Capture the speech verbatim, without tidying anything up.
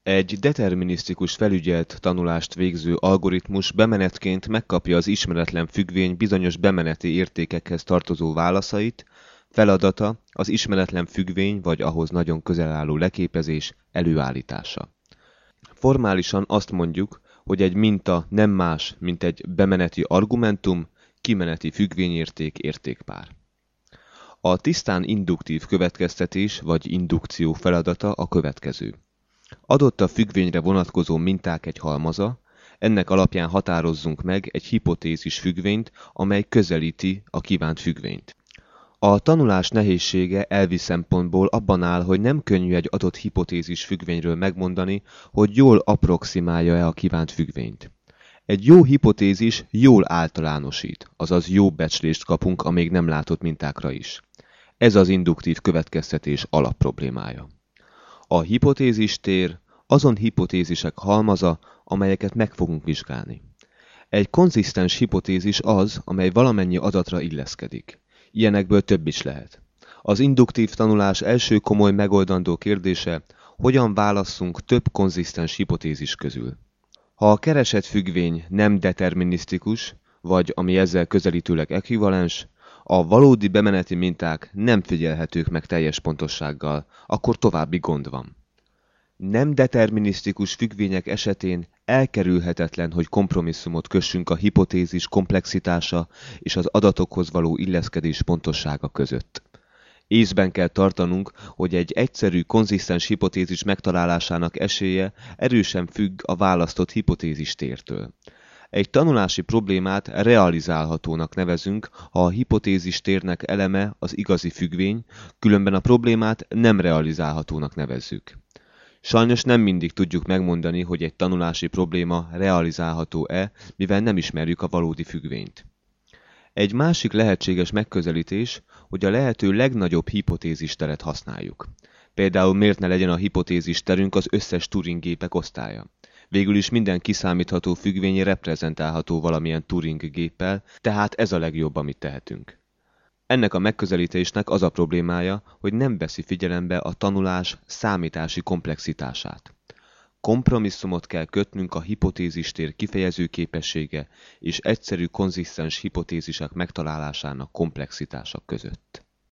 Egy determinisztikus felügyelt tanulást végző algoritmus bemenetként megkapja az ismeretlen függvény bizonyos bemeneti értékekhez tartozó válaszait, feladata az ismeretlen függvény vagy ahhoz nagyon közel álló leképezés előállítása. Formálisan azt mondjuk, hogy egy minta nem más, mint egy bemeneti argumentum, kimeneti függvényérték értékpár. A tisztán induktív következtetés vagy indukció feladata a következő. Adott a függvényre vonatkozó minták egy halmaza, ennek alapján határozzunk meg egy hipotézis függvényt, amely közelíti a kívánt függvényt. A tanulás nehézsége elvi szempontból abban áll, hogy nem könnyű egy adott hipotézis függvényről megmondani, hogy jól approximálja-e a kívánt függvényt. Egy jó hipotézis jól általánosít, azaz jó becslést kapunk a még nem látott mintákra is. Ez az induktív következtetés alapproblémája. A hipotézis tér azon hipotézisek halmaza, amelyeket meg fogunk vizsgálni. Egy konzisztens hipotézis az, amely valamennyi adatra illeszkedik. Ilyenekből több is lehet. Az induktív tanulás első komoly megoldandó kérdése, hogyan válasszunk több konzisztens hipotézis közül. Ha a keresett függvény nem determinisztikus, vagy ami ezzel közelítőleg ekvivalens, a valódi bemeneti minták nem figyelhetők meg teljes pontossággal, akkor további gond van. Nem determinisztikus függvények esetén elkerülhetetlen, hogy kompromisszumot kössünk a hipotézis komplexitása és az adatokhoz való illeszkedés pontossága között. Észben kell tartanunk, hogy egy egyszerű, konzisztens hipotézis megtalálásának esélye erősen függ a választott hipotézis tértől. Egy tanulási problémát realizálhatónak nevezünk, ha a hipotézis térnek eleme az igazi függvény, különben a problémát nem realizálhatónak nevezzük. Sajnos nem mindig tudjuk megmondani, hogy egy tanulási probléma realizálható-e, mivel nem ismerjük a valódi függvényt. Egy másik lehetséges megközelítés, hogy a lehető legnagyobb hipotézis teret használjuk. Például miért ne legyen a hipotézis terünk az összes Turing-gépek osztálya. Végül is minden kiszámítható függvény reprezentálható valamilyen Turing géppel, tehát ez a legjobb, amit tehetünk. Ennek a megközelítésnek az a problémája, hogy nem veszi figyelembe a tanulás számítási komplexitását. Kompromisszumot kell kötnünk a hipotézistér kifejező képessége és egyszerű konzisztens hipotézisek megtalálásának komplexitása között.